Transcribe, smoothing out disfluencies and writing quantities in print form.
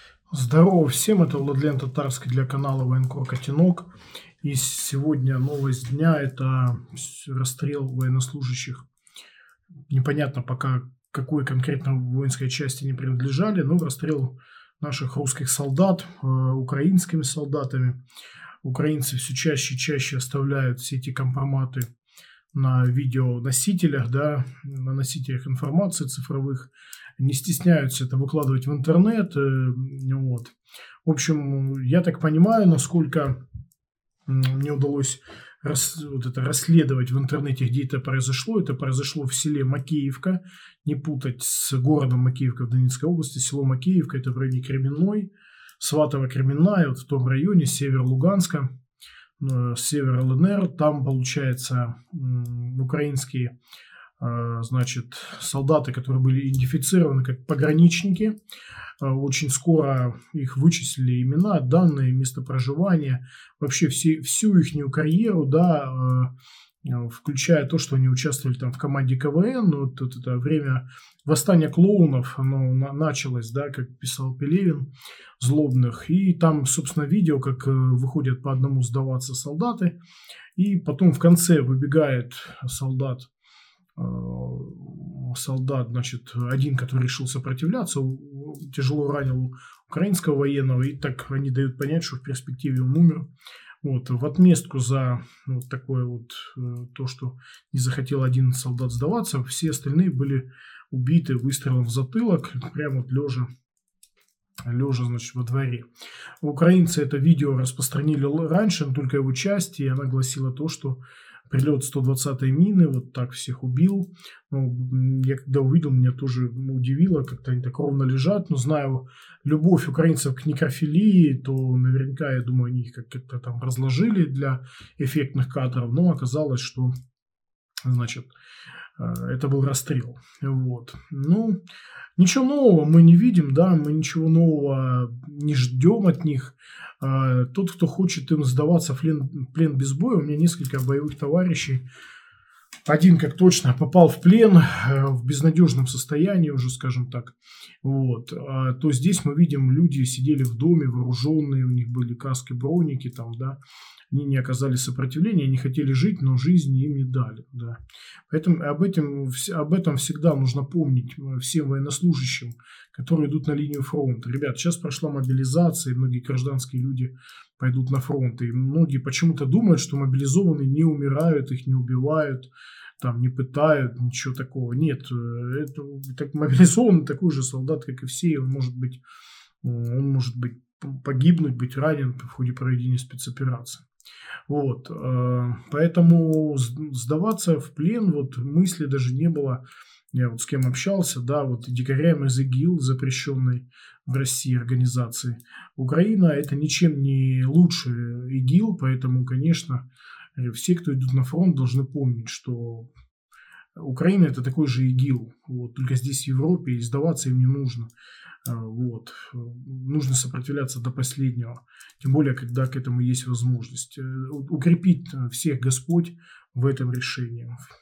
Здорово всем, это Владлен Татарский для канала Военкор Котенок. И сегодня новость дня – это расстрел военнослужащих. Непонятно пока, какой конкретно воинской части они принадлежали, но расстрел наших русских солдат украинскими солдатами. Украинцы все чаще и чаще оставляют все эти компроматы на видеоносителях, да, на носителях информации цифровых, не стесняются это выкладывать в интернет. Вот. В общем, я так понимаю, насколько мне удалось расследовать в интернете, где это произошло. Это произошло в селе Макеевка, не путать с городом Макеевка в Донецкой области. Село Макеевка – это в районе Кременной, Сватово-Кременная, вот в том районе, север Луганска, север ЛНР. Там, получается, украинские, значит, солдаты, которые были идентифицированы как пограничники. Очень скоро их вычислили имена, данные, место проживания, вообще всю их карьеру, да, включая то, что они участвовали там в команде КВН. Вот это время восстания клоунов, оно началось, да, как писал Пелевин, злобных. И там, собственно, видео, как выходят по одному сдаваться солдаты. И потом в конце выбегает солдат, значит, один, который решил сопротивляться, тяжело ранил украинского военного, и так они дают понять, что в перспективе он умер. Вот, в отместку за вот такое вот то, что не захотел один солдат сдаваться, все остальные были убиты выстрелом в затылок, прямо вот лежа, значит, во дворе. Украинцы это видео распространили раньше, но только его часть, и она гласила то, что прилет 120-й мины вот так всех убил. Ну, я когда увидел, меня тоже удивило, как-то они так ровно лежат. Но знаю любовь украинцев к некрофилии, то наверняка, я думаю, они их как-то там разложили для эффектных кадров. Но оказалось, что, значит, это был расстрел. Вот. Ну, ничего нового мы не видим, да, мы ничего нового не ждем от них. Тот, кто хочет им сдаваться в плен без боя, у меня несколько боевых товарищей. Один, как точно, попал в плен в безнадежном состоянии уже, скажем так. Вот. То здесь мы видим, люди сидели в доме, вооруженные, у них были каски, броники, там, да. Они не оказали сопротивления, они хотели жить, но жизнь им не дали. Да. Поэтому об этом всегда нужно помнить всем военнослужащим, которые идут на линию фронта. Ребят, сейчас прошла мобилизация, и многие гражданские люди пойдут на фронт. И многие почему-то думают, что мобилизованные не умирают, их не убивают, там, не пытают, ничего такого. Нет, это мобилизованный такой же солдат, как и все. И он может быть погибнуть, быть ранен в ходе проведения спецоперации. Вот, поэтому сдаваться в плен, вот мысли даже не было. Я вот с кем общался, да, вот дикарям из ИГИЛ, запрещенной в России организации. Украина это ничем не лучше ИГИЛ, поэтому, конечно, все, кто идут на фронт, должны помнить, что Украина это такой же ИГИЛ, вот, только здесь в Европе, и сдаваться им не нужно. Вот. Нужно сопротивляться до последнего, тем более, когда к этому есть возможность. Укрепит всех Господь в этом решении.